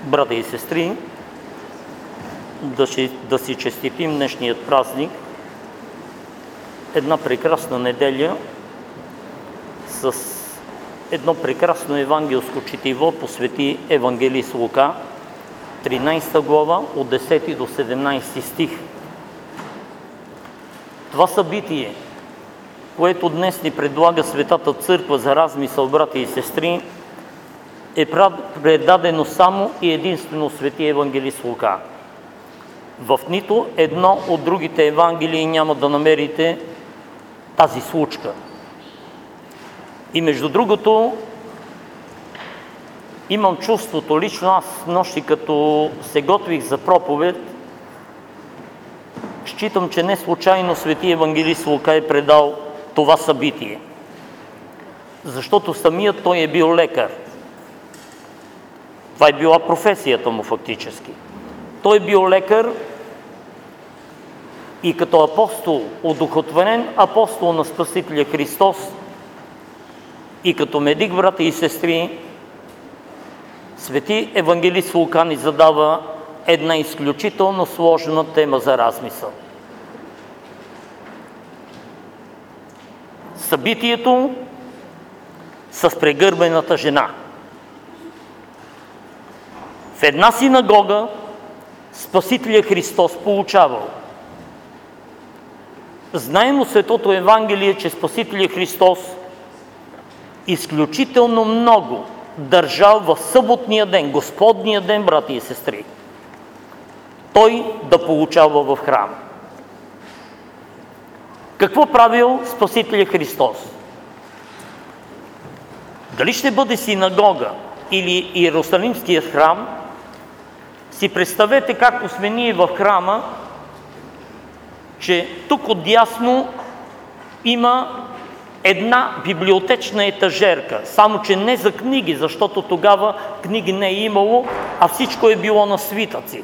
Брата и сестри, да си честитим днешният празник, една прекрасна неделя с едно прекрасно евангелско четиво по свети евангелист Лука, 13 глава, от 10 до 17 стих. Това събитие, което днес ни предлага Светата Църква за размисъл, брати и сестри, е предадено само и единствено свети евангелист Лука. В нито едно от другите евангелии няма да намерите тази случка. И между другото, имам чувството, лично аз нощи като се готвих за проповед, считам, че не случайно свети евангелист Лука е предал това събитие. Защото самият той е бил лекар. Това е била професията му фактически. Той е бил лекар и като апостол, одухотворен апостол на Спасителя Христос, и като медик, брата и сестри, свети евангелист Лука ни задава една изключително сложна тема за размисъл. Събитието с прегърбената жена. В една синагога Спасителя Христос получавал. Знаем от Светото Евангелие, че Спасителя Христос изключително много държал в съботния ден, Господния ден, брати и сестри, той да получава в храм. Какво правил Спасителя Христос? Дали ще бъде синагога или Иерусалимският храм, си представете, както сме ние в храма, че тук отдясно има една библиотечна етажерка, само че не за книги, защото тогава книги не е имало, а всичко е било на свитъци.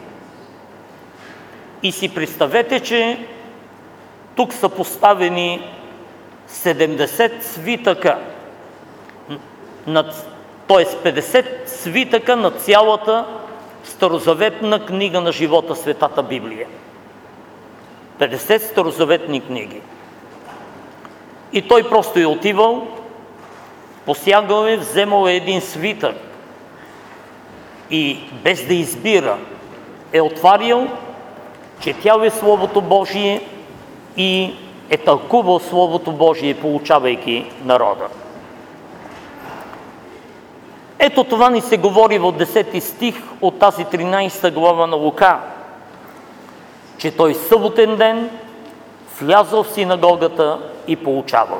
И си представете, че тук са поставени 70 свитъка, т.е. 50 свитъка на цялата старозаветна книга на живота, Светата Библия. 50 старозаветни книги. И той просто е отивал, посягал е, вземал е един свитък и без да избира е отварял, четял е Словото Божие и е тълкувал Словото Божие, получавайки народа. Ето това ни се говори в 10 стих от тази 13 глава на Лука, че той съботен ден влязъл в синагогата и получавал.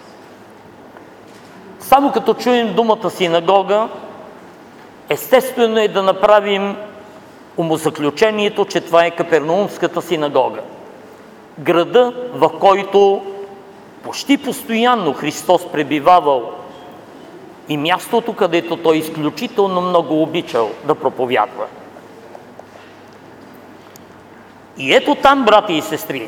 Само като чуем думата синагога, естествено е да направим умозаключението, че това е Капернаумската синагога. Града, в който почти постоянно Христос пребивавал и мястото, където той изключително много обичал да проповядва. И ето там, брати и сестри,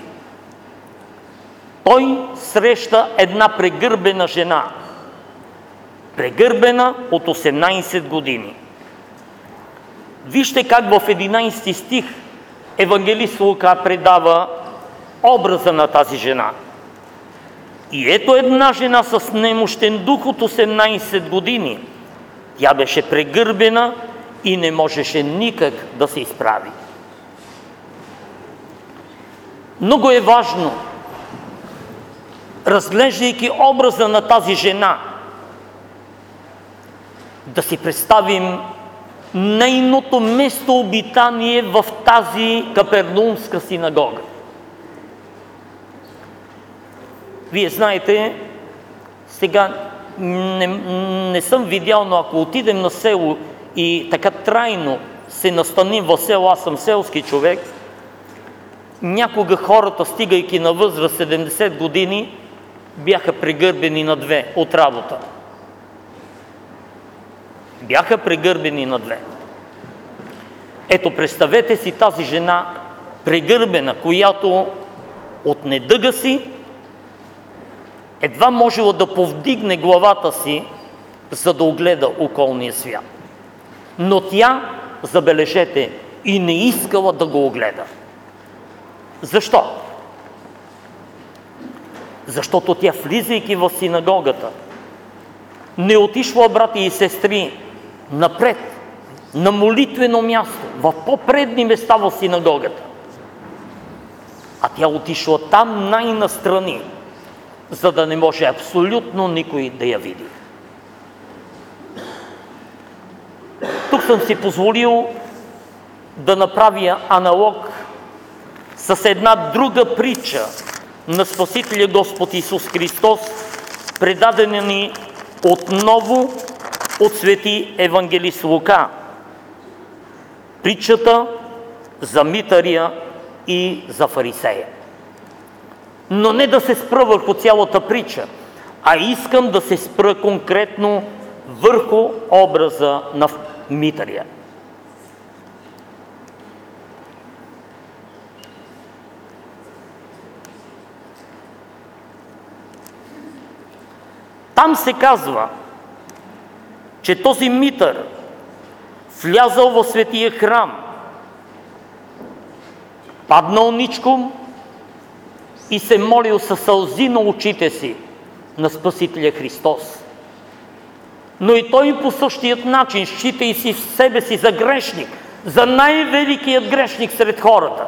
той среща една прегърбена жена. Прегърбена от 18 години. Вижте как в 11 стих евангелист Лука предава образа на тази жена. И ето една жена с немощен дух от 18 години. Тя беше прегърбена и не можеше никак да се изправи. Много е важно, разглеждайки образа на тази жена, да си представим нейното местообитание в тази Капернаумска синагога. Вие знаете, сега не съм видял, но ако отидем на село и така трайно се настаним в село, аз съм селски човек, някога хората, стигайки на възраст 70 години, бяха прегърбени на две от работа. Бяха прегърбени на две. Ето, представете си тази жена прегърбена, която от недъга си едва можела да повдигне главата си, за да огледа околния свят. Но тя забележете, и не искала да го огледа. Защо? Защото тя, влизайки в синагогата, не отишла, брати и сестри, напред, на молитвено място, в по-предни места в синагогата. А тя отишла там най-настрани, за да не може абсолютно никой да я види. Тук съм си позволил да направя аналог с една друга притча на Спасителя Господ Исус Христос, предадена ни отново от свети евангелист Лука. Притчата за митария и за фарисея. Но не да се спра върху цялата притча, а искам да се спра конкретно върху образа на митария. Там се казва, че този митър влязъл в светия храм, паднал ничком и се молил със сълзи на очите си на Спасителя Христос. Но и той по същият начин, считай си в себе си за грешник, за най-великият грешник сред хората,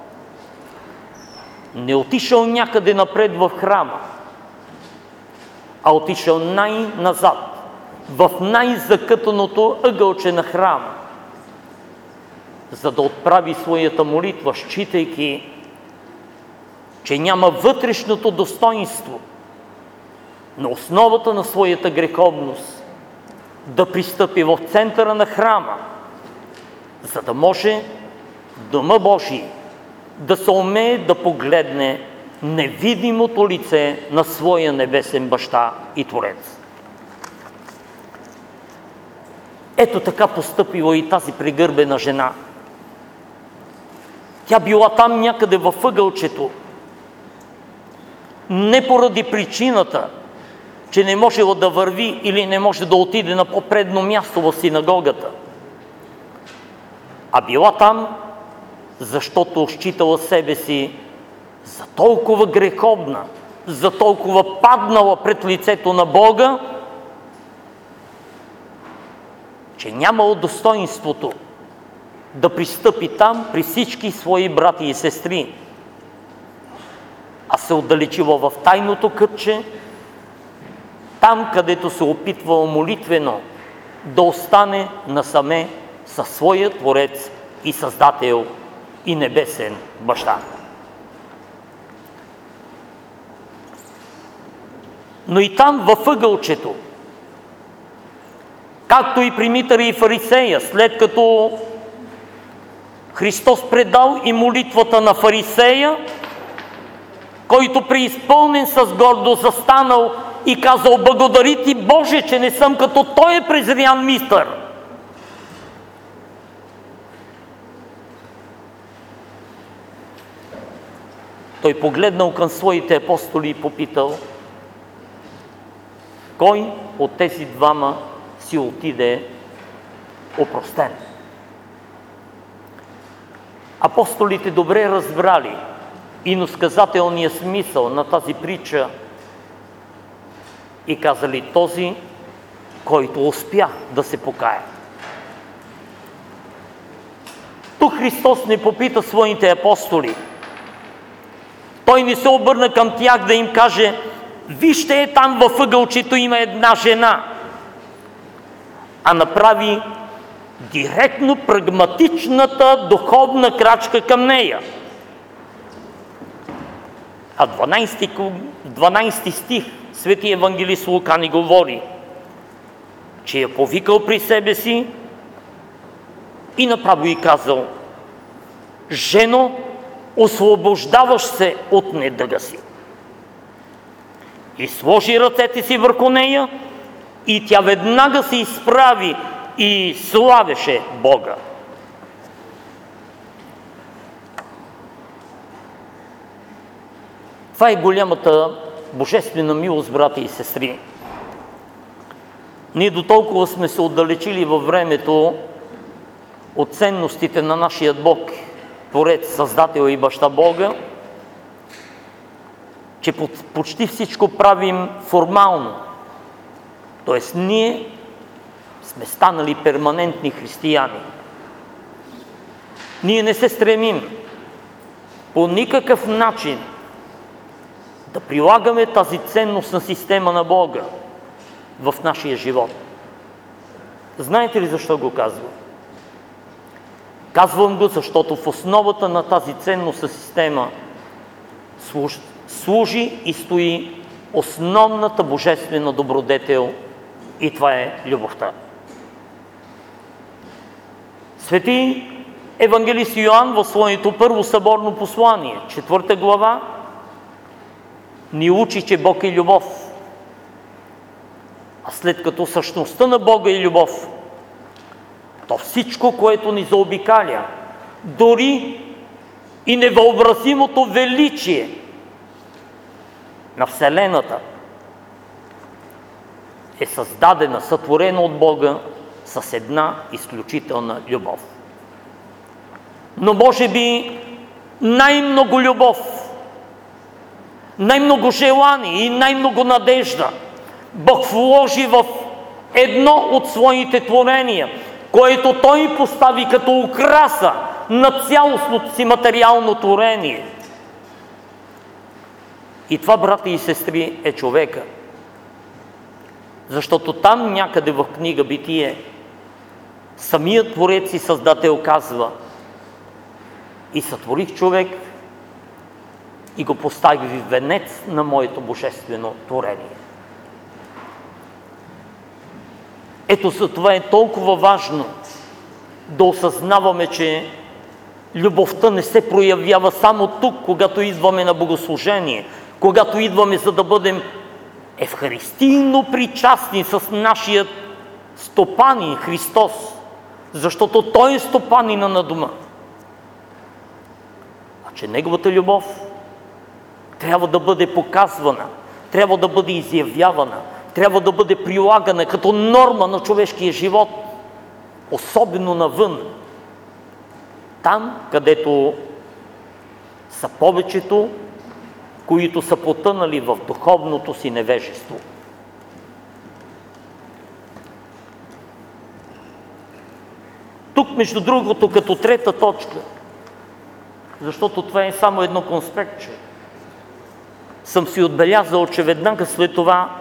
не отишъл някъде напред в храма, а отишъл най-назад, в най-закътаното ъгълче на храма, за да отправи своята молитва, считайки, че няма вътрешното достоинство на основата на своята греховност да пристъпи в центъра на храма, за да може Дома Божий да се умее да погледне невидимото лице на своя небесен баща и Творец. Ето така постъпила и тази прегърбена жена. Тя била там някъде във ъгълчето, не поради причината, че не можела да върви или не може да отиде на по-предно място в синагогата, а била там, защото считала себе си за толкова греховна, за толкова паднала пред лицето на Бога, че нямало достоинството да пристъпи там при всички свои брати и сестри, а се отдалечила в тайното кътче, там, където се опитвала молитвено да остане насаме със своя Творец и Създател и небесен баща. Но и там във ъгълчето, както и при митаря и фарисея, след като Христос предал и молитвата на фарисея, който преизпълнен с гордост застанал и казал: благодари ти, Боже, че не съм като той е презрян митър. Той погледнал към своите апостоли и попитал: кой от тези двама си отиде опростен? Апостолите добре разбрали иносказателния смисъл на тази притча и казали: този, който успя да се покае. Тук Христос не попита своите апостоли. Той не се обърна към тях да им каже: вижте, там във ъгълчето има една жена, а направи директно прагматичната духовна крачка към нея. А 12 стих свети евангелист Лука ни говори, че я повикал при себе си и направо й казал: жено, освобождаваш се от недъга си. И сложи ръцете си върху нея и тя веднага се изправи и славеше Бога. Това е голямата божествена милост, брати и сестри. Ние до толкова сме се отдалечили във времето от ценностите на нашия Бог, Творец, Създател и Баща Бога, че почти всичко правим формално. Тоест ние сме станали перманентни християни. Ние не се стремим по никакъв начин да прилагаме тази ценностна система на Бога в нашия живот. Знаете ли защо го казвам? Казвам го, защото в основата на тази ценностна система служи и стои основната божествена добродетел, и това е любовта. Свети евангелист Йоан в своето първо съборно послание, 4 глава, ни учи, че Бог е любов. А след като същността на Бога е любов, то всичко, което ни заобикаля, дори и невъобразимото величие на Вселената, е създадена, сътворена от Бога с една изключителна любов. Но може би най-много любов, най-много желание и най-много надежда Бог вложи в едно от своите творения, което Той постави като украса на цялостното си материално творение. И това, брати и сестри, е човека. Защото там някъде в книга Битие самият Творец и Създател казва: и сътворих човек и го поставих в венец на моето божествено творение. Ето за това е толкова важно да осъзнаваме, че любовта не се проявява само тук, когато идваме на богослужение, когато идваме, за да бъдем евхаристийно причастни с нашия стопанин Христос, защото Той е стопанина на дома. А че Неговата любов трябва да бъде показвана, трябва да бъде изявявана, трябва да бъде прилагана като норма на човешкия живот, особено навън. Там, където са повечето, които са потънали в духовното си невежество. Тук, между другото, като трета точка, защото това е само едно конспектче, съм си отбелязал, че веднага след това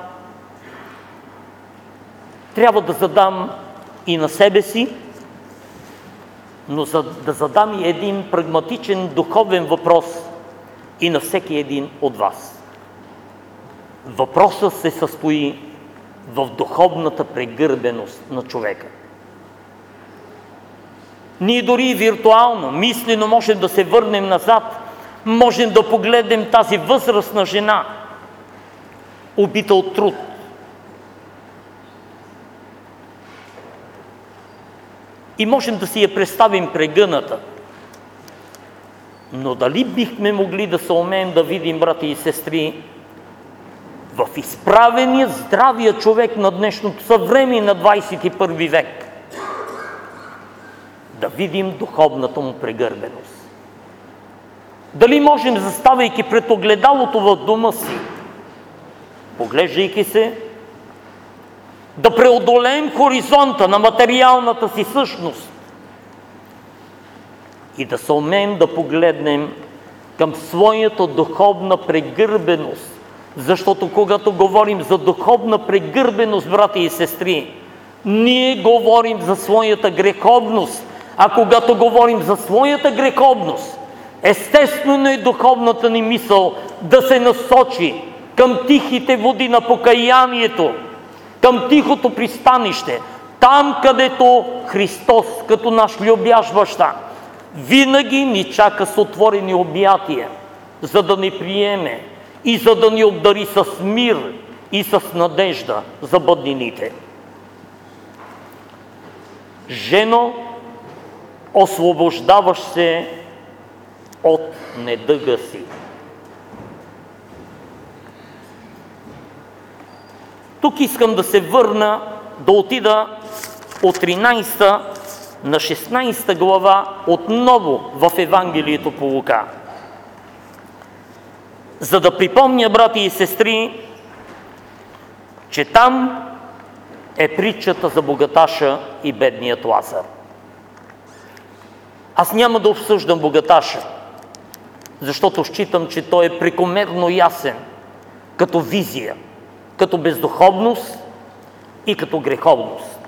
трябва да задам и на себе си, но да задам и един прагматичен духовен въпрос и на всеки един от вас. Въпросът се състои в духовната прегърбеност на човека. Ние дори и виртуално, мислено можем да се върнем назад, можем да погледнем тази възрастна жена, убита от труд. И можем да си я представим прегъната. Но дали бихме могли да се умеем да видим, брати и сестри, в изправения здравия човек на днешното съвремие на 21 век, да видим духовната му прегърбеност? Дали можем, заставайки пред огледалото в дома си, поглеждайки се, да преодолеем хоризонта на материалната си същност и да се умеем да погледнем към своята духовна прегърбеност? Защото когато говорим за духовна прегърбеност, брати и сестри, ние говорим за своята греховност. А когато говорим за своята греховност, естествено е духовната ни мисъл да се насочи към тихите води на покаянието, към тихото пристанище, там, където Христос, като наш любящ баща, винаги ни чака с отворени обятия, за да ни приеме и за да ни обдари с мир и с надежда за бъднините. Жено, освобождаваш се от недъга си. Тук искам да се върна, да отида от 13 на 16 глава, отново в Евангелието по Лука. За да припомня, брати и сестри, че там е притчата за богаташа и бедният Лазар. Аз няма да обсъждам богаташа, защото считам, че той е прекомерно ясен като визия, като бездуховност и като греховност.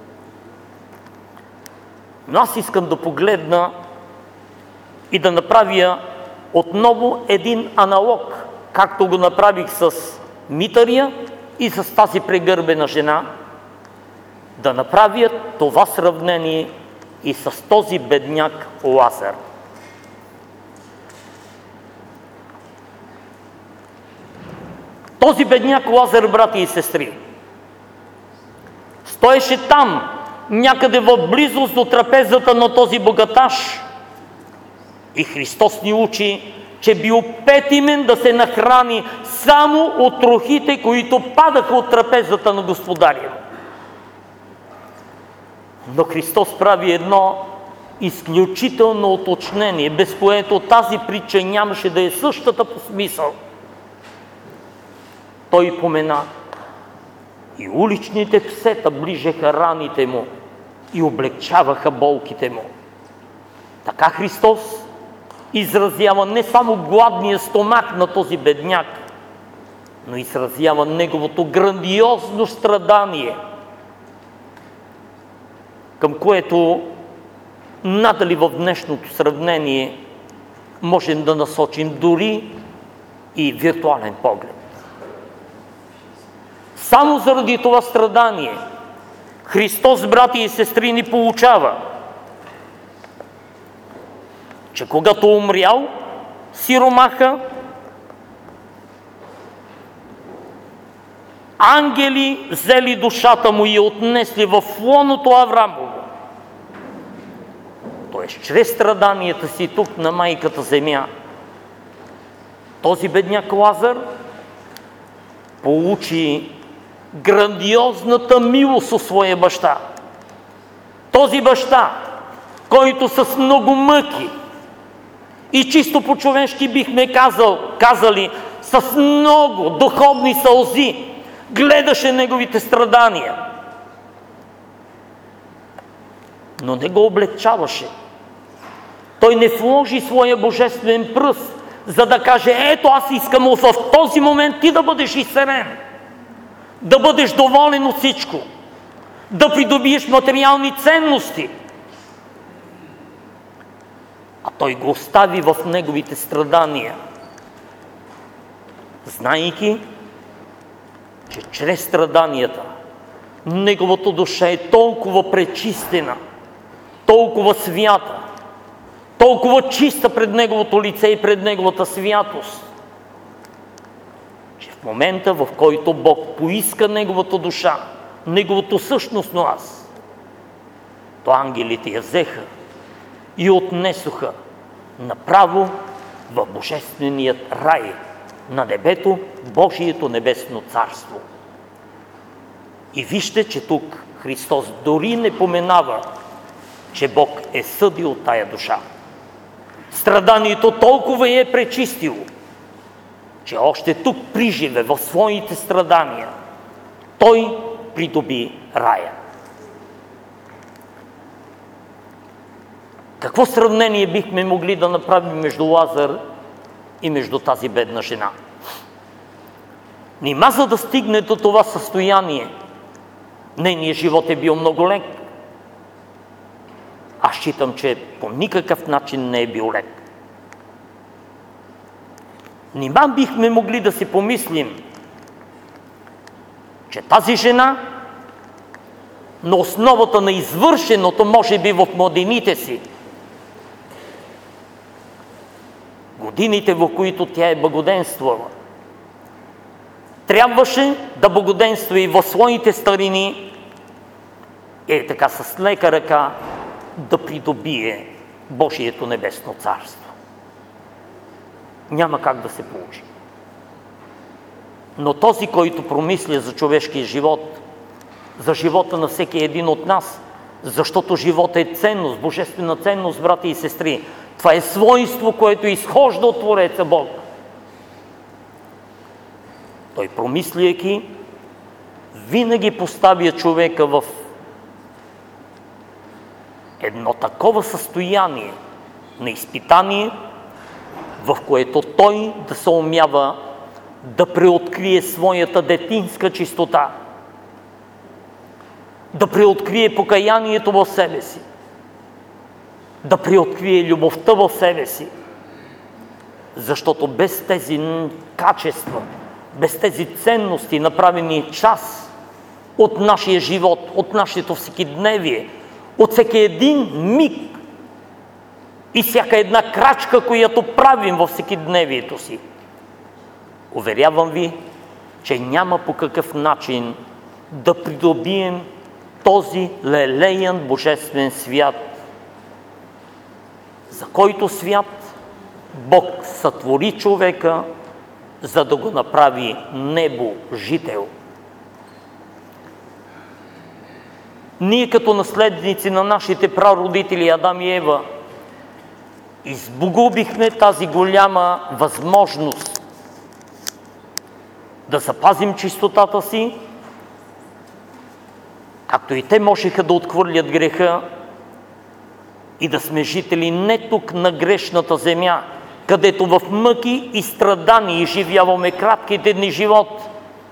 Но аз искам да погледна и да направя отново един аналог, както го направих с митария и с тази прегърбена жена, да направя това сравнение и с този бедняк Лазар. Този бедняк Лазар, брати и сестри, стоеше там, някъде в близост до трапезата на този богаташ. И Христос ни учи, че бил петимен да се нахрани само от трохите, които падаха от трапезата на Господаря. Но Христос прави едно изключително уточнение, без което тази притча нямаше да е същата по смисъл. Той помена: и уличните псета ближеха раните му и облегчаваха болките му. Така Христос изразява не само гладния стомах на този бедняк, но изразява неговото грандиозно страдание, към което надали в днешното сравнение можем да насочим дори и виртуален поглед. Само заради това страдание Христос, брати и сестри, ни получава, че когато умрял сиромаха, ангели взели душата му и я отнесли в лоното Аврамово. Тоест, чрез страданията си тук на майката земя, този бедняк Лазар получи грандиозната милост от своя баща. Този баща, който с много мъки и чисто по-човешки бихме казали, с много духовни сълзи, гледаше неговите страдания. Но не го облегчаваше. Той не вложи своя божествен пръст, за да каже: ето, аз искам в този момент ти да бъдеш изцелен, да бъдеш доволен от всичко, да придобиеш материални ценности. А той го остави в неговите страдания, знаейки, че чрез страданията неговата душа е толкова пречистена, толкова свята, толкова чиста пред неговото лице и пред неговата святост, че в момента, в който Бог поиска неговата душа, неговото същностно аз, то ангелите я взеха и отнесоха направо в божественият рай на небето, Божието небесно царство. И вижте, че тук Христос дори не поменава, че Бог е съдил тая душа. Страданието толкова е пречистило, че още тук приживе в своите страдания той придоби рая. Какво сравнение бихме могли да направим между Лазар и между тази бедна жена? Нима за да стигне до това състояние, нейният живот е бил много лек. Аз считам, че по никакъв начин не е бил лек. Нима бихме могли да си помислим, че тази жена на основата на извършеното, може би в младените си, годините, в които тя е благоденствала, трябваше да благоденства и в своите старини, и така с лека ръка да придобие Божието небесно царство. Няма как да се получи. Но този, който промисля за човешкия живот, за живота на всеки един от нас, Защото живота е ценност, божествена ценност, брати и сестри. Това е свойство, което изхожда от Твореца Бог. Той, промисляйки, винаги поставя човека в едно такова състояние на изпитание, в което той да се умява да преоткрие своята детинска чистота, да преоткрие покаянието в себе си, да преоткрие любовта в себе си. Защото без тези качества, без тези ценности, направени част от нашия живот, от нашето всекидневие, от всеки един миг и всяка една крачка, която правим във всекидневието си, уверявам ви, че няма по какъв начин да придобием този лелеян божествен свят, за който свят Бог сътвори човека, за да го направи небо жител. Ние като наследници на нашите прародители Адам и Ева изгубихме тази голяма възможност да запазим чистотата си, както и те можеха да отхвърлят греха и да сме жители не тук на грешната земя, където в мъки и страдания изживяваме кратките дни живот,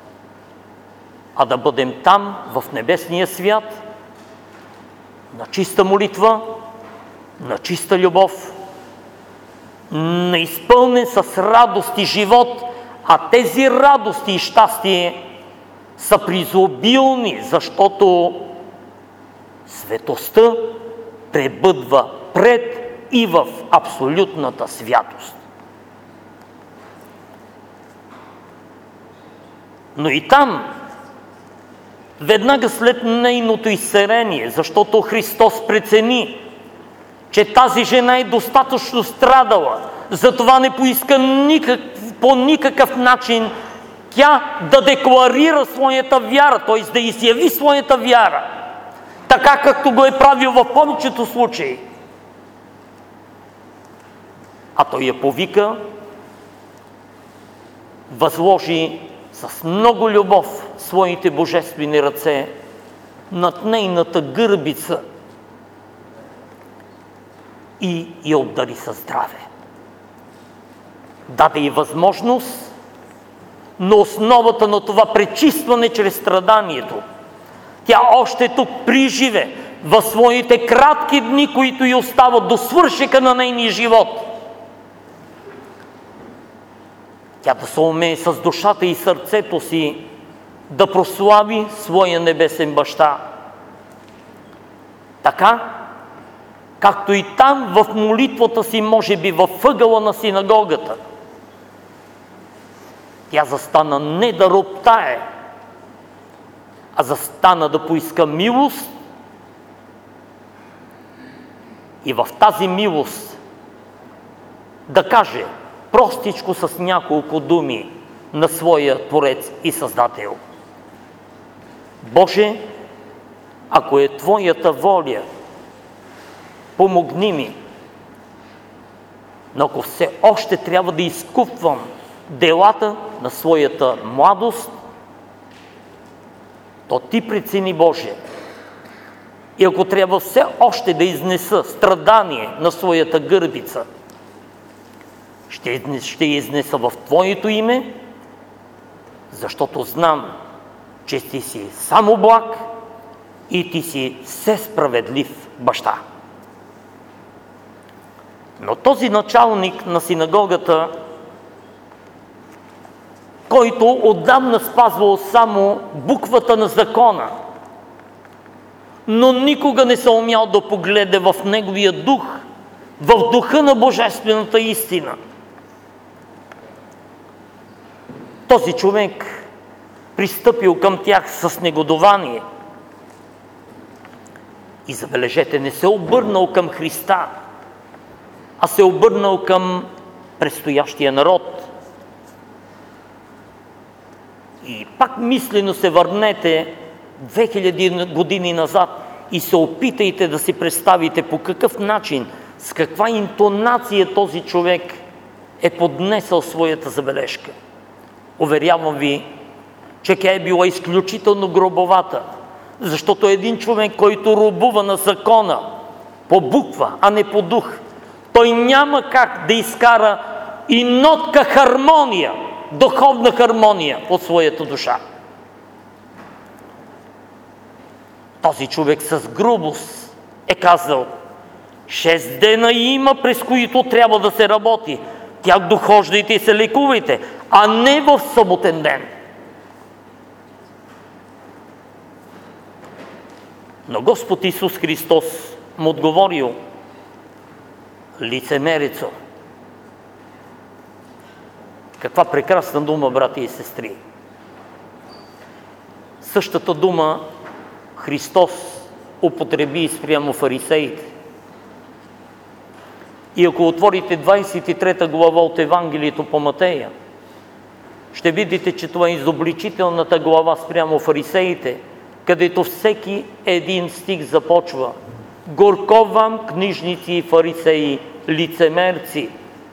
а да бъдем там, в небесния свят, на чиста молитва, на чиста любов, на изпълнен с радост и живот, а тези радости и щастие са преизобилни, защото светостта пребъдва пред и в абсолютната святост. Но и там, веднага след нейното изцеление, защото Христос прецени, че тази жена е достатъчно страдала, затова не поиска по никакъв начин тя да декларира своята вяра, т.е. да изяви своята вяра, така както го е правил в повечето случаи. А той я повика, възложи с много любов своите божествени ръце над нейната гърбица и я обдари със здраве. Даде й възможност на основата на това пречистване чрез страданието. Тя още тук приживе в своите кратки дни, които й остават до свършека на нейния живот. Тя да се умее с душата и сърцето си да прослави своя небесен баща. Така, както и там в молитвата си, може би във ъгъла на синагогата, тя застана не да роптае, а застана да поиска милост и в тази милост да каже простичко с няколко думи на своя Творец и Създател: Боже, ако е Твоята воля, помогни ми, но ако все още трябва да изкупвам делата на своята младост, то Ти прецени, Боже. И ако трябва все още да изнеса страдание на своята гърбица, ще изнеса в Твоето име, защото знам, че Ти си само благ и Ти си всесправедлив баща. Но този началник на синагогата, който отдавна спазвал само буквата на закона, но никога не се умял да погледа в неговия дух, в духа на божествената истина. Този човек пристъпил към тях с негодование и, забележете, не се обърнал към Христа, а се обърнал към предстоящия народ. И пак мислено се върнете 2000 години назад и се опитайте да си представите по какъв начин, с каква интонация този човек е поднесъл своята забележка. Уверявам ви, че тя е била изключително гробовата, защото един човек, който робува на закона по буква, а не по дух, той няма как да изкара и нотка хармония, духовна хармония от своята душа. Този човек с грубост е казал: 6 дена има, през които трябва да се работи. Тях дохождайте и се лекувайте, а не в съботен ден. Но Господ Исус Христос му отговорил: лицемерецо. Каква прекрасна дума, брати и сестри! Същата дума Христос употреби и спрямо фарисеите. И ако отворите 23 глава от Евангелието по Матея, ще видите, че това е изобличителната глава спрямо фарисеите, където всеки един стих започва: горко вам, книжници и фарисеи, лицемерци.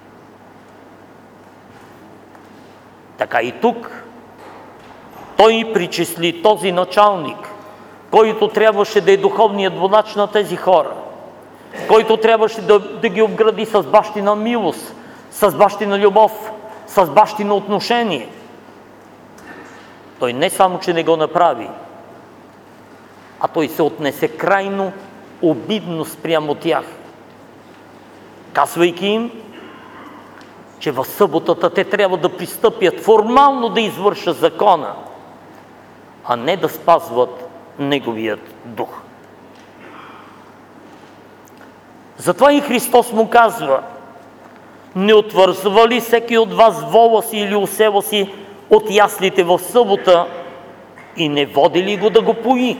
Така и тук той причисли този началник, който трябваше да е духовният водач на тези хора, който трябваше да ги обгради с бащина милост, с бащина любов, с бащина отношение. Той не само, че не го направи, а той се отнесе крайно обидно спрямо тях, казвайки им, че в съботата те трябва да пристъпят формално да извършат закона, а не да спазват неговият дух. Затова и Христос му казва: не отвързва ли всеки от вас вола си или осела си от яслите в събота и не води ли го да го пои?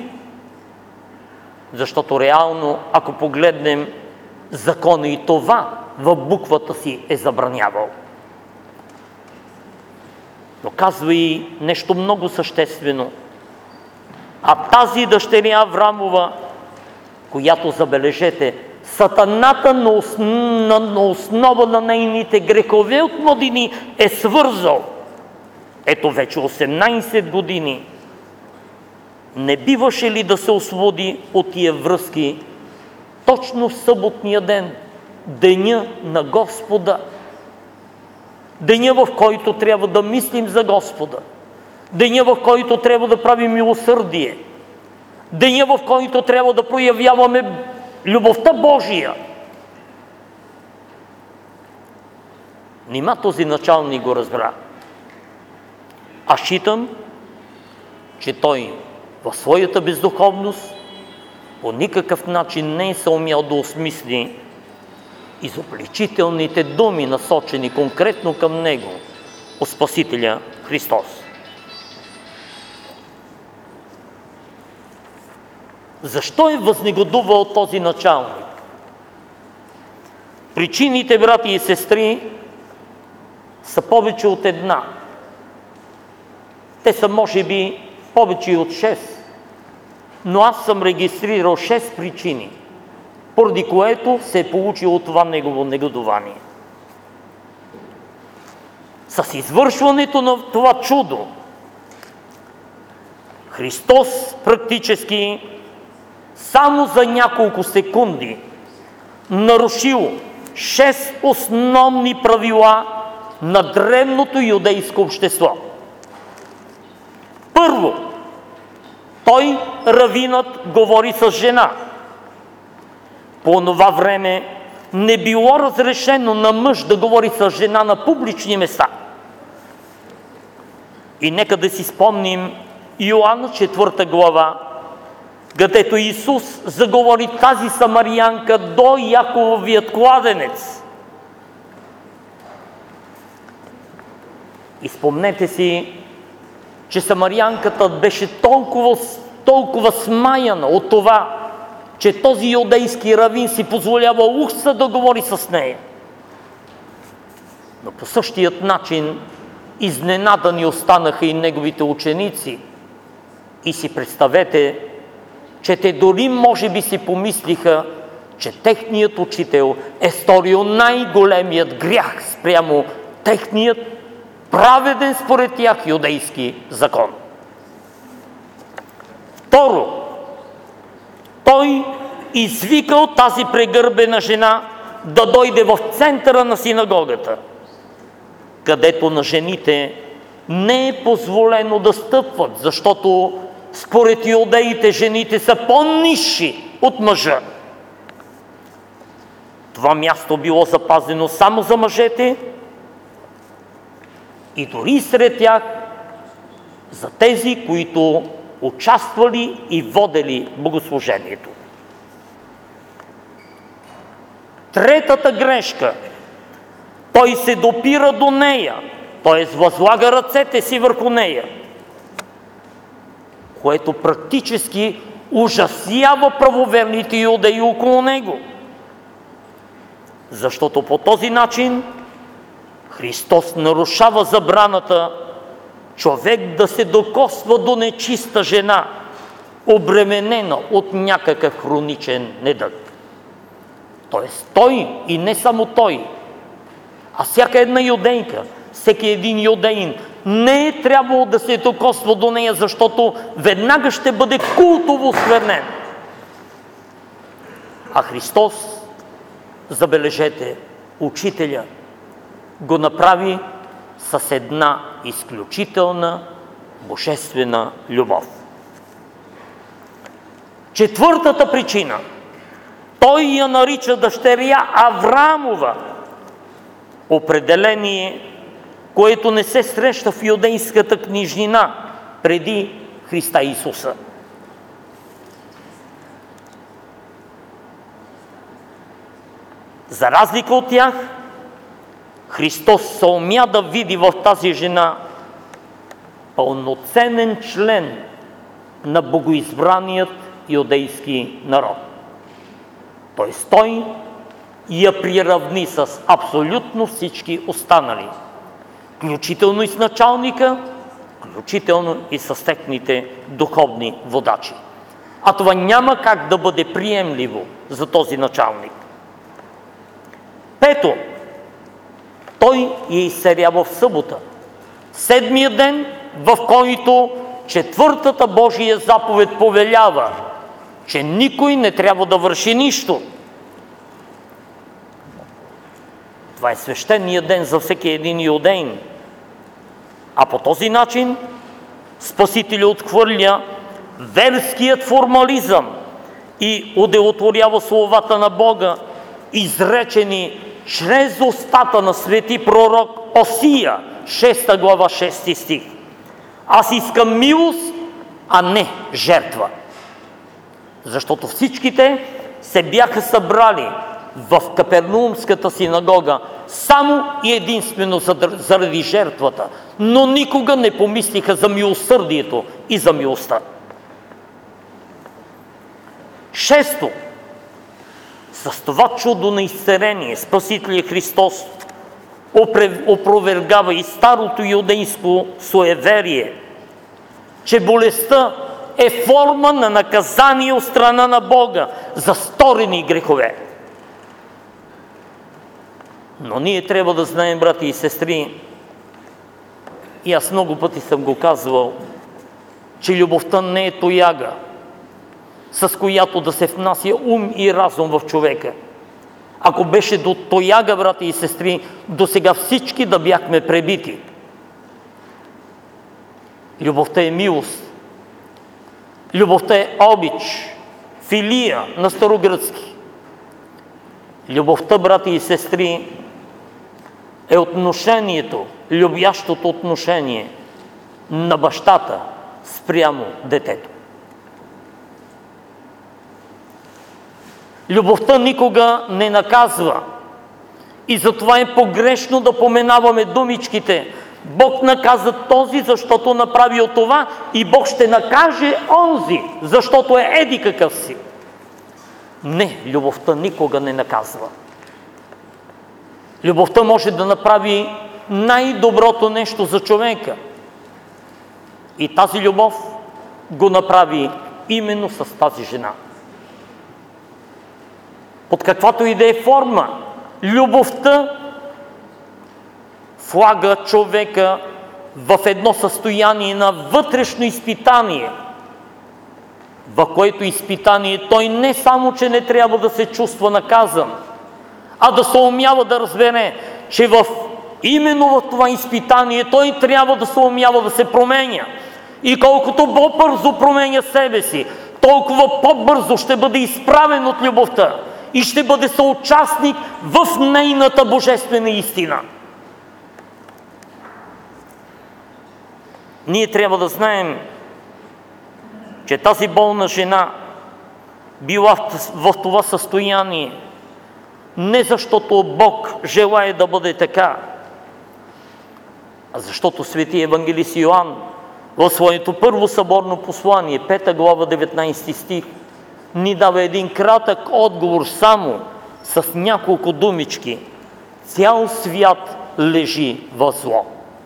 Защото реално, ако погледнем закона, и това в буквата си е забранявал. Но казва и нещо много съществено. А тази дъщеря Аврамова, която, забележете, сатаната на основа на нейните грехове от младини е свързал. Ето вече 18 години. Не биваше ли да се освободи от тия връзки точно в съботния ден, деня на Господа? Деня, в който трябва да мислим за Господа. Деня, в който трябва да правим милосърдие. Деня, в който трябва да проявяваме любовта Божия. Нима този началник го разбра. Аз считам, че той в своята бездуховност по никакъв начин не е съумял да осмисли изобличителните думи, насочени конкретно към него от Спасителя Христос. Защо е възнегодувал този началник? Причините, брати и сестри, са повече от една. Те са, може би, повече от 6. Но аз съм регистрирал 6 причини, поради което се е получило това негово негодование. С извършването на това чудо, Христос практически само за няколко секунди нарушил 6 основни правила на древното юдейско общество. Първо, той, равинът, говори с жена. По онова време не било разрешено на мъж да говори с жена на публични места. И нека да си спомним Йоанна 4 глава, където Исус заговори тази самарянка до Якововият кладенец. И спомнете си, че самарянката беше толкова смаяна от това, че този юдейски равин си позволява лукса да говори с нея. Но по същият начин изненадани останаха и неговите ученици. И си представете, че те дори може би си помислиха, че техният учител е сторил най-големият грях спрямо техният праведен според тях юдейски закон. Второ, той извикал тази прегърбена жена да дойде в центъра на синагогата, където на жените не е позволено да стъпват, защото според юдеите жените са по-нисши от мъжа. Това място било запазено само за мъжете и дори сред тях за тези, които участвали и водели богослужението. Третата грешка. Той се допира до нея, т.е. възлага ръцете си върху нея, което практически ужасява правоверните юдеи около него. Защото по този начин Христос нарушава забраната човек да се докосва до нечиста жена, обременена от някакъв хроничен недъг. Тоест той и не само той, а всяка една юдейка, всеки един юдеин не е трябвало да се докосва до нея, защото веднага ще бъде култово осквернен. А Христос, забележете, учителя, го направи с една изключителна божествена любов. Четвъртата причина. Той я нарича дъщеря Авраамова. Определение, което не се среща в юдейската книжнина преди Христа Исуса. За разлика от тях, Христос се умя да види в тази жена пълноценен член на богоизбраният юдейски народ. Тоест той я приравни с абсолютно всички останали, включително и с началника, включително и с техните духовни водачи. А това няма как да бъде приемливо за този началник. Пето, той я изцерява в събота, седмия ден, в който четвъртата Божия заповед повелява, че никой не трябва да върши нищо. Това е свещения ден за всеки един юдеин. А по този начин Спасителят отхвърля верският формализъм и удовлетворява словата на Бога, изречени чрез устата на свети пророк Осия, 6 глава, 6 стих. Аз искам милост, а не жертва. Защото всичките се бяха събрали в Капернаумската синагога само и единствено заради жертвата, но никога не помислиха за милосърдието и за милостта. Шесто, с това чудо на изцеление Спасителят Христос опровергава и старото юдейско суеверие, че болестта е форма на наказание от страна на Бога за сторени грехове. Но ние трябва да знаем, брати и сестри, и аз много пъти съм го казвал, че любовта не е тояга, с която да се внася ум и разум в човека. Ако беше до тояга, брати и сестри, до сега всички да бяхме пребити. Любовта е милост. Любовта е обич, филия на старогръцки. Любовта, брати и сестри, е отношението, любящото отношение на бащата спрямо детето. Любовта никога не наказва и затова е погрешно да поменаваме думичките: Бог наказа този, защото направил това, и Бог ще накаже онзи, защото е еди какъв си. Не, любовта никога не наказва. Любовта може да направи най-доброто нещо за човека. И тази любов го направи именно с тази жена. Под каквато и да е форма, любовта влага човека в едно състояние на вътрешно изпитание, в което изпитание той не само, че не трябва да се чувства наказан, а да се умява да разбере, че именно в това изпитание той трябва да се умява да се променя. И колкото по-бързо променя себе си, толкова по-бързо ще бъде изправен от любовта и ще бъде съучастник в нейната божествена истина. Ние трябва да знаем, че тази болна жена била в това състояние не защото Бог желае да бъде така, а защото свети евангелист Йоан в своето първо съборно послание, 5 глава, 19 стих, ни дава един кратък отговор само с няколко думички. Цял свят лежи в зло.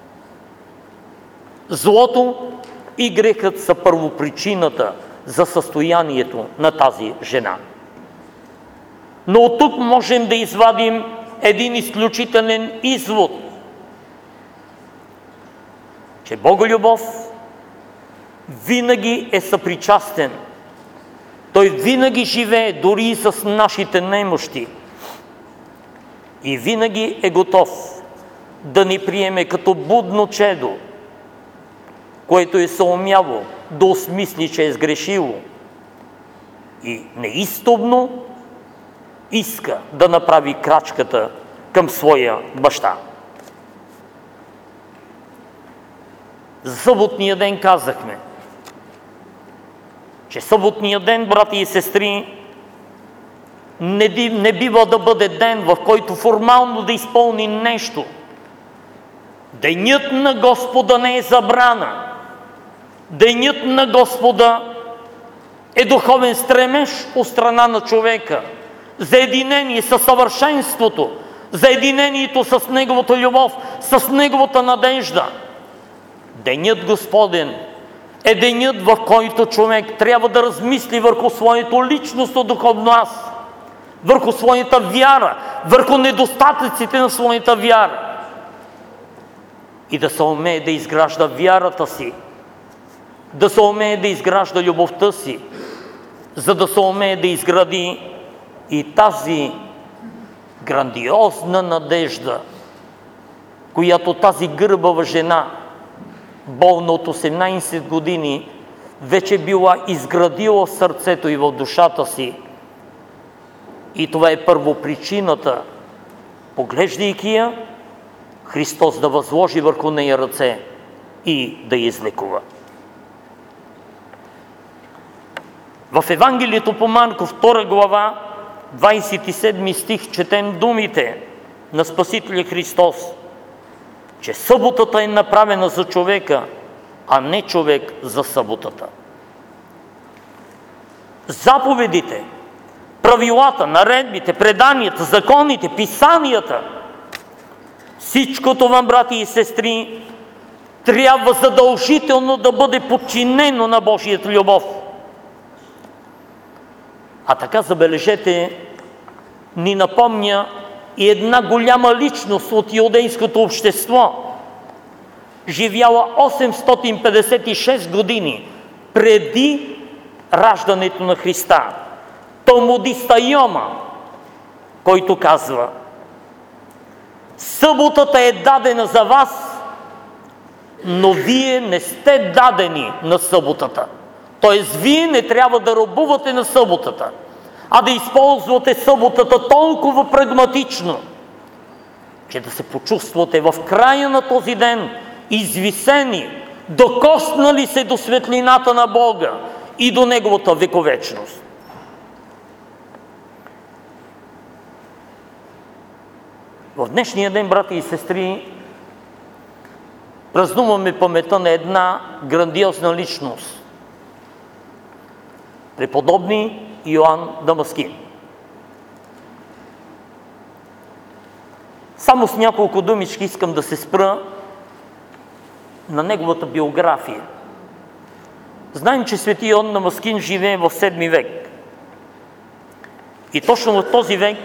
Злото и грехът са първопричината за състоянието на тази жена. Но от тук можем да извадим един изключителен извод, че Боголюбов винаги е съпричастен. Той винаги живее дори и с нашите немощи и винаги е готов да ни приеме като будно чедо, което е съумяло да осмисли, че е сгрешило и неизстъпно иска да направи крачката към своя баща. За съботния ден казахме, че съботния ден, брати и сестри, не бива да бъде ден, в който формално да изпълни нещо. Денят на Господа не е забрана. Денят на Господа е духовен стремеж от страна на човека за единение със съвършенството, за единението с Неговата любов, с Неговата надежда. Денят Господен е денят, в който човек трябва да размисли върху своето личностно духовно аз, върху своята вяра, върху недостатъците на своята вяра и да се умее да изгражда вярата си, да се умее да изгражда любовта си, за да се умее да изгради и тази грандиозна надежда, която тази гърбава жена, болна от 18 години, вече била изградила в сърцето и в душата си. И това е първопричината, поглеждайки я, Христос да възложи върху нея ръце и да я излекува. В Евангелието по Марко, 2 глава, 27 стих, четем думите на Спасителя Христос, че съботата е направена за човека, а не човек за съботата. Заповедите, правилата, наредбите, преданията, законите, писанията, всичко това, брати и сестри, трябва задължително да бъде подчинено на Божията любов. А така, забележете, ни напомня и една голяма личност от иудейското общество, живяла 856 години преди раждането на Христа. Талмудиста Йома, който казва: съботата е дадена за вас, но вие не сте дадени на съботата. Тоест, вие не трябва да робувате на съботата, а да използвате съботата толкова прагматично, че да се почувствате в края на този ден извисени, докоснали се до светлината на Бога и до Неговата вековечност. В днешния ден, брати и сестри, празнуваме паметта на една грандиозна личност, преподобни Йоан Дамаскин. Само с няколко думички искам да се спра на неговата биография. Знаем, че свети Йоан Дамаскин живее в 7 век. И точно в този век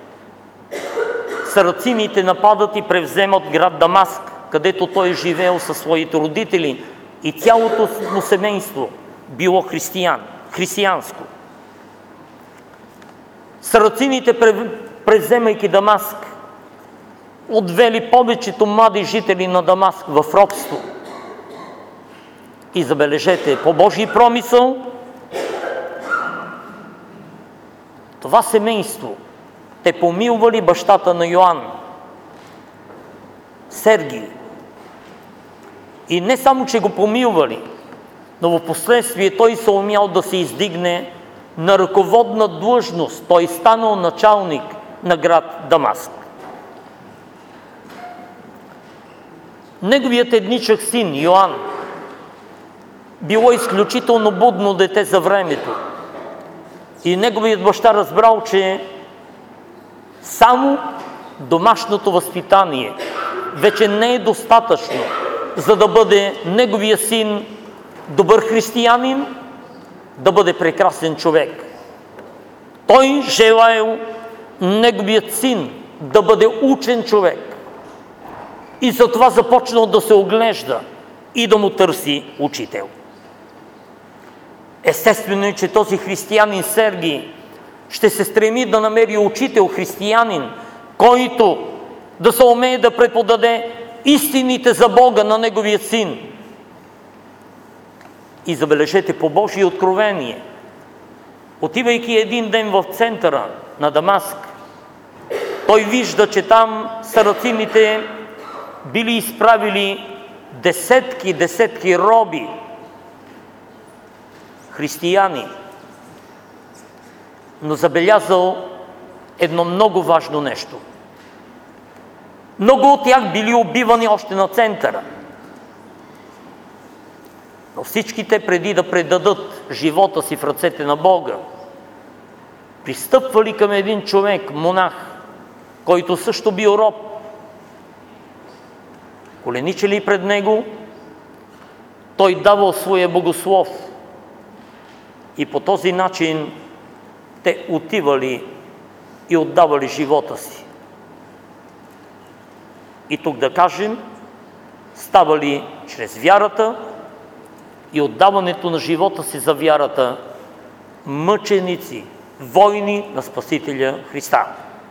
сарацините нападат и превземат град Дамаск, където той е живеел със своите родители и цялото му семейство било християнско. Сарацините, превземайки Дамаск, отвели повечето млади жители на Дамаск в робство. И забележете, по Божий промисъл, това семейство, те помилвали бащата на Йоан, Сергий. И не само, че го помилвали, но в последствие той се умял да се издигне на ръководна длъжност. Той станал началник на град Дамаск. Неговият едничък син, Йоан, било изключително будно дете за времето. И неговият баща разбрал, че само домашното възпитание вече не е достатъчно, за да бъде неговия син добър християнин, да бъде прекрасен човек. Той желаял неговият син да бъде учен човек. И затова започнал да се оглежда и да му търси учител. Естествено е, че този християнин Сергий ще се стреми да намери учител християнин, който да се умее да преподаде истините за Бога на неговия син. И забележете, по Божие откровение, отивайки един ден в центъра на Дамаск, той вижда, че там сарацините били изправили десетки роби, християни, но забелязал едно много важно нещо. Много от тях били убивани още на центъра. Но всичките, преди да предадат живота си в ръцете на Бога, пристъпвали към един човек, монах, който също бил роб, коленичили пред него, той давал своя богослов и по този начин те отивали и отдавали живота си. И тук да кажем, ставали чрез вярата и отдаването на живота си за вярата мъченици, войни на Спасителя Христа.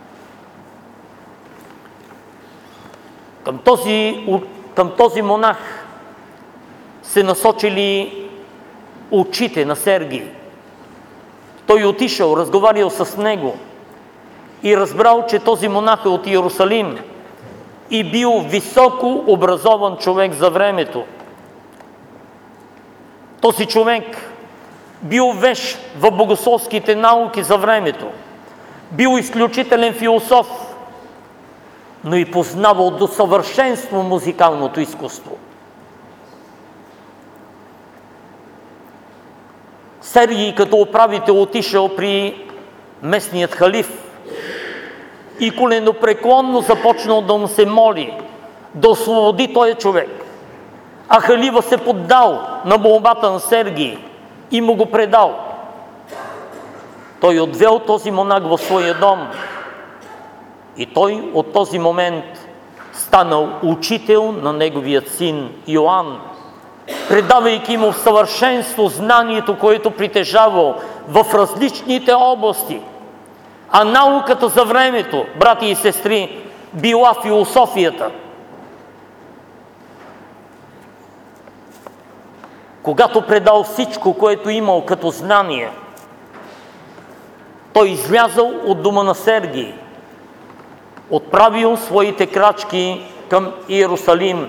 Към този монах се насочили очите на Сергий. Той отишъл, разговарял с него и разбрал, че този монах е от Иерусалим и бил високо образован човек за времето. Този човек бил вещ в богословските науки за времето, бил изключителен философ, но и познавал до съвършенство музикалното изкуство. Сергий като управител отишъл при местният халиф и коленопреклонно започнал да му се моли да освободи този човек. А халифа се поддал на молбата на Сергий и му го предал. Той отвел този монах в своя дом и той от този момент станал учител на неговият син Йоан, предавайки му в съвършенство знанието, което притежавал в различните области. А науката за времето, брати и сестри, била философията. Когато предал всичко, което имал като знание, той излязъл от дома на Сергий, отправил своите крачки към Иерусалим.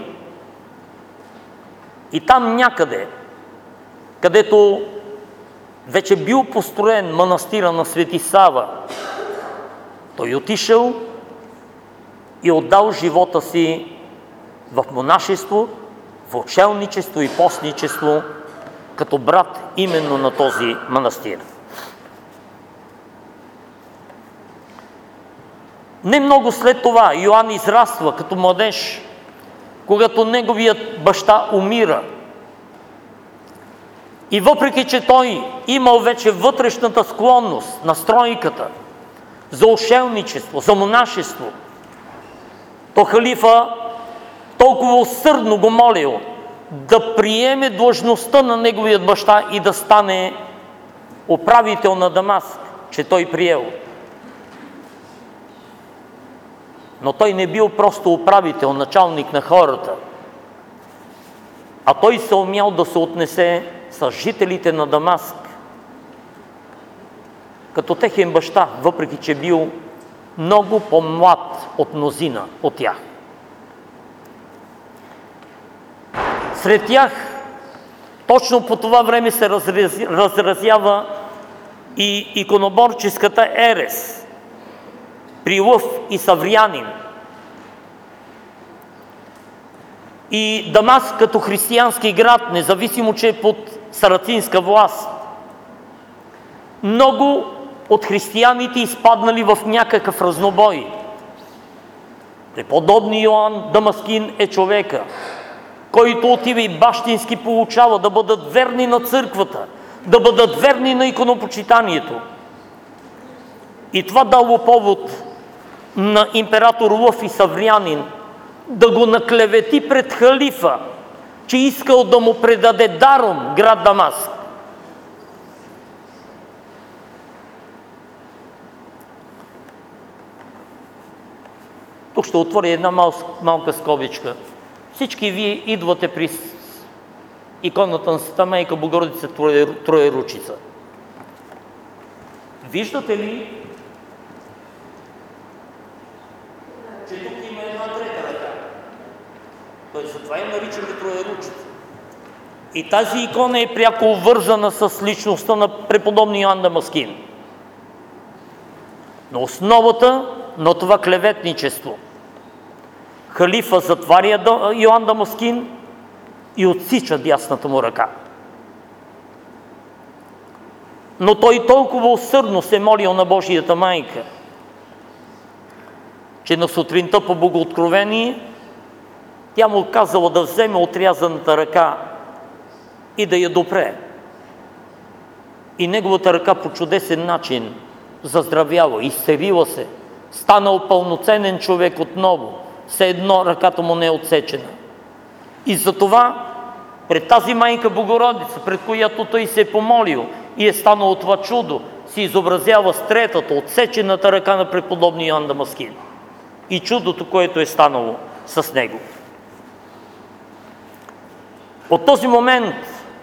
И там някъде, където вече бил построен манастира на Свети Сава, той отишъл и отдал живота си в монашество, в учелничество и постничество, като брат именно на този манастир. Не много след това Йоан израства като младеж, когато неговият баща умира. И въпреки, че той имал вече вътрешната склонност, настройката за отшелничество, за монашество, то халифа толкова усърдно го молил да приеме длъжността на неговият баща и да стане управител на Дамаск, че той приел. Но той не бил просто управител, началник на хората, а той се умял да се отнесе с жителите на Дамаск като техен баща, въпреки че бил много по-млад от мнозина от тях. Сред тях точно по това време се разразява и иконоборческата ерес при Лъв и Саврянин. И Дамаск като християнски град, независимо че е под сарацинска власт, много от християните изпаднали в някакъв разнобой. Преподобни Йоан Дамаскин е човека, който отива и бащински получава да бъдат верни на църквата, да бъдат верни на иконопочитанието. И това дало повод на император Лъв и Саврянин да го наклевети пред халифа, че искал да му предаде даром град Дамаск. Тук ще отворя една малка скобичка. Всички вие идвате при иконата на Света Майка Богородица Троеручица. Виждате ли, че тук има една трета ръка? Той затова я наричаме Троеручица. И тази икона е пряко обвързана с личността на преподобния Йоан Дамаскин. На основата на това клеветничество халифа затваря Йоан Дамаскин и отсича дясната му ръка. Но той толкова усърдно се молил на Божията майка, че на сутринта по богооткровение тя му казала да вземе отрязаната ръка и да я допре. И неговата ръка по чудесен начин заздравяла, изцелила се, станал пълноценен човек отново, все едно ръката му не е отсечена. И затова пред тази майка Богородица, пред която той се е помолил и е станало това чудо, се изобразява с третата, отсечената ръка на преподобния Йоан Дамаскин и чудото, което е станало с него. От този момент,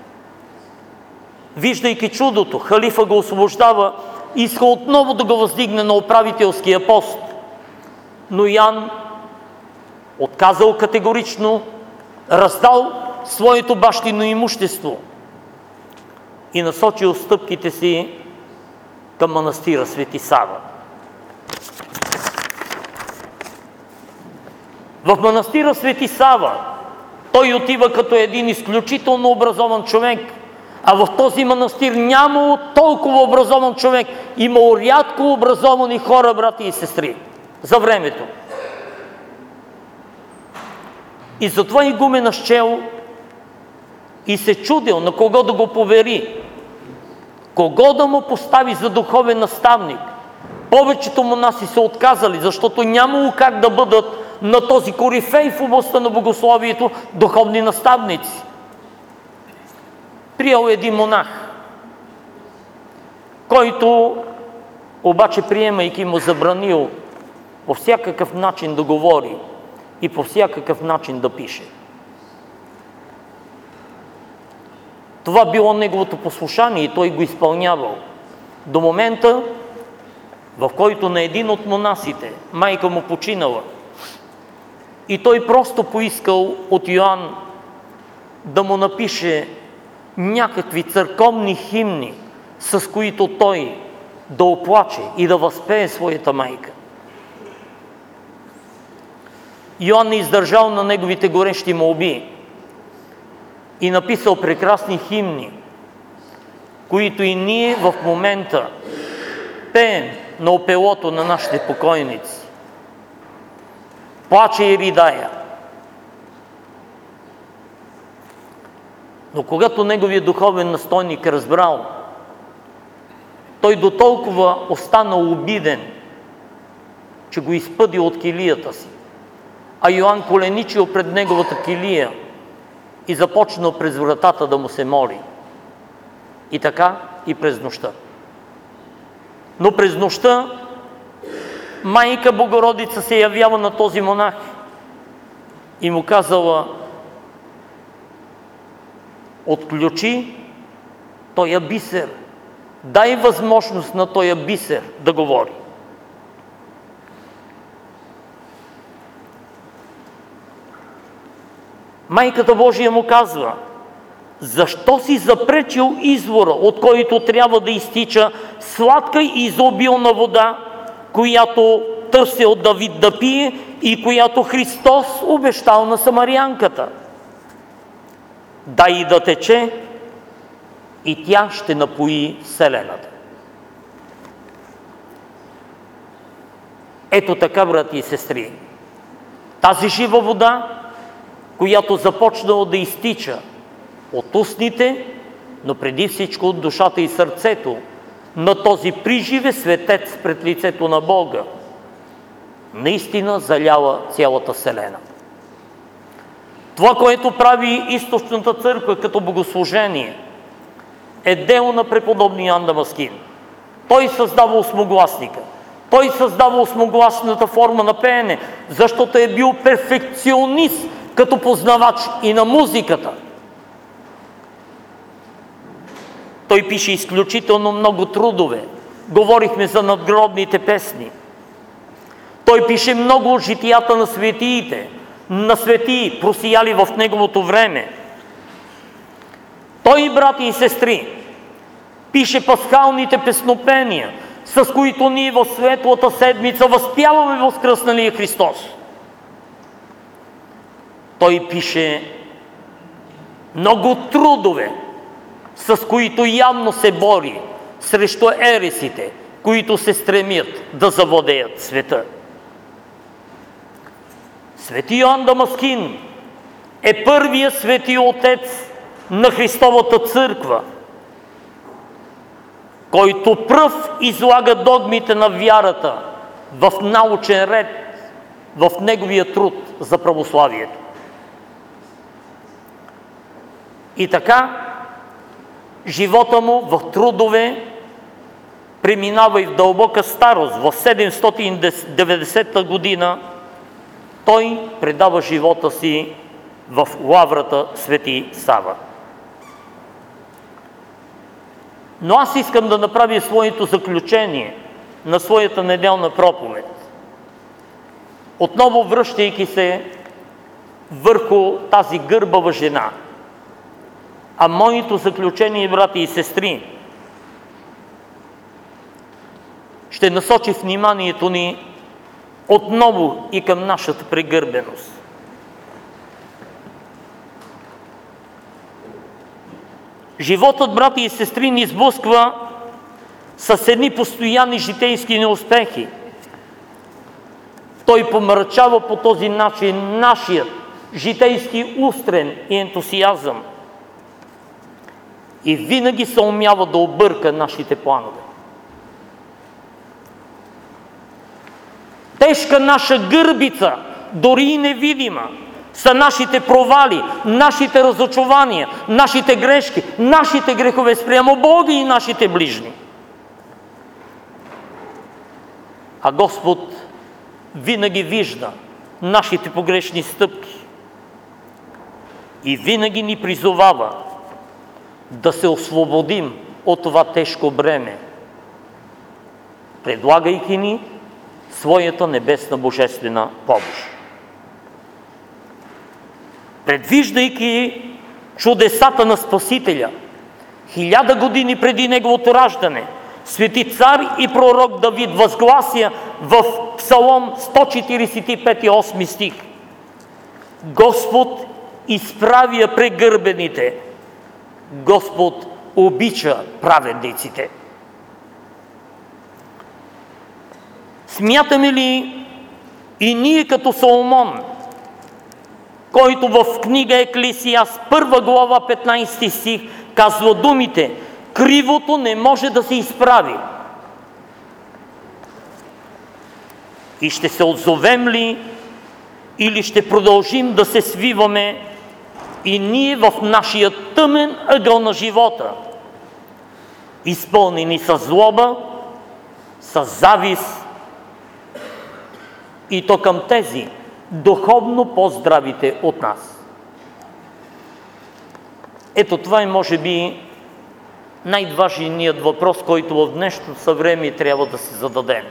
виждайки чудото, халифа го освобождава и иска отново да го въздигне на управителския пост. Но Йоан отказал категорично, раздал своето бащино имущество и насочил стъпките си към манастира Свети Сава. В манастира Свети Сава той отива като един изключително образован човек, а в този манастир нямало толкова образован човек. Имало рядко образовани хора, брати и сестри, за времето. И затова игумен счел и се чудил на кого да го повери, кого да му постави за духовен наставник. Повечето монаси се отказали, защото нямало как да бъдат на този корифей в областта на богословието духовни наставници. Приел един монах, който обаче, приемайки му, забранил по всякакъв начин да говори и по всякакъв начин да пише. Това било неговото послушание и той го изпълнявал. До момента, в който на един от монасите майка му починала и той просто поискал от Йоан да му напише някакви църковни химни, с които той да оплаче и да възпее своята майка. Йоан не издържал на неговите горещи молби и написал прекрасни химни, които и ние в момента пеем на опелото на нашите покойници. Плаче и ридая. Но когато неговият духовен настойник е разбрал, той дотолкова остана обиден, че го изпъди от килията си. А Йоан коленичил пред неговата килия и започнал през вратата да му се моли. И така и през нощта. Но през нощта майка Богородица се явява на този монах и му казала: отключи тоя бисер, дай възможност на тоя бисер да говори. Майката Божия му казва: защо си запречил извора, от който трябва да изтича сладка и изобилна вода, която търсил Давид да пие и която Христос обещал на самарянката? Дай да тече и тя ще напои вселената. Ето така, брати и сестри, тази жива вода, която започнала да изтича от устните, но преди всичко от душата и сърцето на този приживе светец пред лицето на Бога, наистина залява цялата вселена. Това, което прави източната църква като богослужение, е дело на преподобния Йоан Дамаскин. Той създава осмогласника. Той създава осмогласната форма на пеене, защото е бил перфекционист като познавач и на музиката. Той пише изключително много трудове. Говорихме за надгробните песни. Той пише много от житията на светиите, на светии, просияли в неговото време. Той, брати и сестри, пише пасхалните песнопения, с които ние в Светлата седмица възпяваме възкръсналия Христос. Той пише много трудове, с които явно се бори срещу ересите, които се стремят да завладеят света. Свети Йоан Дамаскин е първият свети отец на Христовата църква, който пръв излага догмите на вярата в научен ред в неговия труд за православието. И така, живота му в трудове преминава и в дълбока старост. В 790 година той предава живота си в лаврата Свети Сава. Но аз искам да направя своето заключение на своята неделна проповед, отново връщайки се върху тази гърбава жена. А моето заключение, брати и сестри, ще насочи вниманието ни отново и към нашата прегърбеност. Животът, брати и сестри, ни сблъсква с едни постоянни житейски неуспехи. Той помрачава по този начин нашият житейски устрем и ентусиазъм и винаги се умява да обърка нашите планове. Тежка наша гърбица, дори и невидима, са нашите провали, нашите разочарования, нашите грешки, нашите грехове спрямо Бога и нашите ближни. А Господ винаги вижда нашите погрешни стъпки и винаги ни призовава да се освободим от това тежко бреме, предлагайки ни своята небесна божествена помощ. Предвиждайки чудесата на Спасителя, 1000 години преди Неговото раждане, свети цар и пророк Давид възглася в Псалом 145, 8 стих: Господ изправя прегърбените, Господ обича праведниците. Смятаме ли и ние като Соломон който в книга Еклесиаст, 1 глава, 15 стих, казва думите: кривото не може да се изправи. И ще се отзовем ли или ще продължим да се свиваме и ние в нашия тъмен ъгъл на живота, изпълнени с злоба, с завист, и то към тези духовно по-здравите от нас. Ето това е, може би, най-важният въпрос, който в днешното съвремие трябва да си зададем.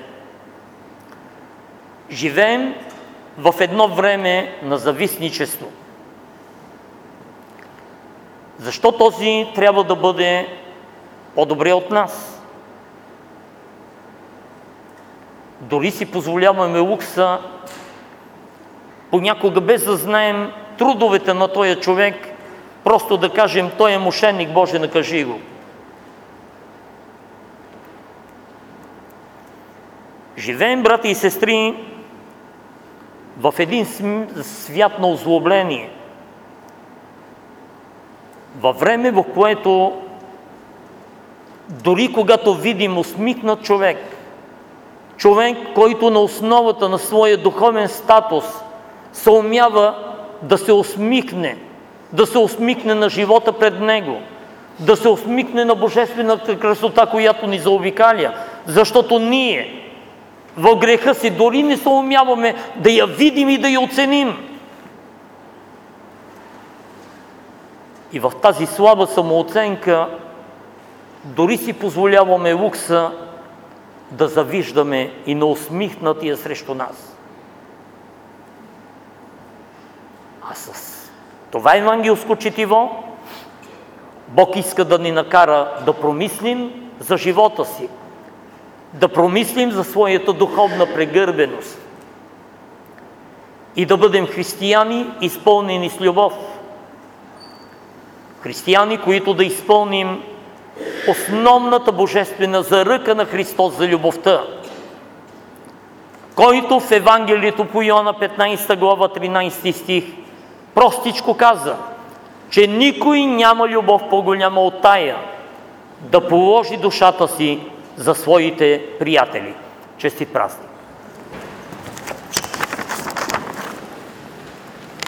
Живеем в едно време на завистничество. Защо този трябва да бъде по-добре от нас? Дори си позволяваме лукса, понякога без да знаем трудовете на този човек, просто да кажем: той е мошенник, Боже, накажи го. Живеем, брати и сестри, в един свят на озлобление. Във време, в което дори когато видим усмихнат човек, който на основата на своя духовен статус съумява да се усмихне на живота пред него, да се усмихне на божествената красота, която ни заобикаля, защото ние в греха си дори не съумяваме да я видим и да я оценим. И в тази слаба самооценка дори си позволяваме лукса да завиждаме и на усмихнатия срещу нас. А с това евангелско четиво Бог иска да ни накара да промислим за живота си, да промислим за своята духовна прегърбеност и да бъдем християни, изпълнени с любов. Християни, които да изпълним основната божествена заръка на Христос за любовта, който в Евангелието по Йоанна 15 глава 13 стих простичко каза, че никой няма любов по-голяма от тая да положи душата си за своите приятели. Честит празник!